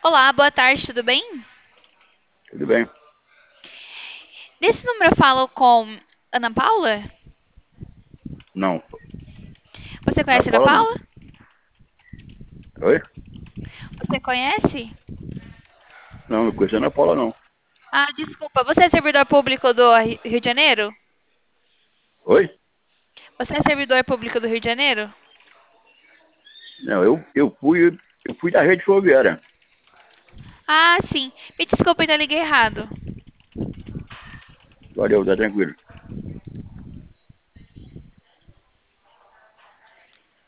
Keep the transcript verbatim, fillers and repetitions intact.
Olá, boa tarde, tudo bem? Tudo bem? Nesse número eu falo com Ana Paula? Não, Você não é conhece Ana Paula não. Paula? Oi? Você conhece? Não, não conheço a Ana Paula não. Ah, desculpa, você é servidor público do Ri- Rio de Janeiro? Oi? Você é servidor público do Rio de Janeiro? Não, eu, eu fui, eu fui da rede ferroviária. Ah, sim. Me desculpa, ainda liguei errado. Valeu, tá tranquilo.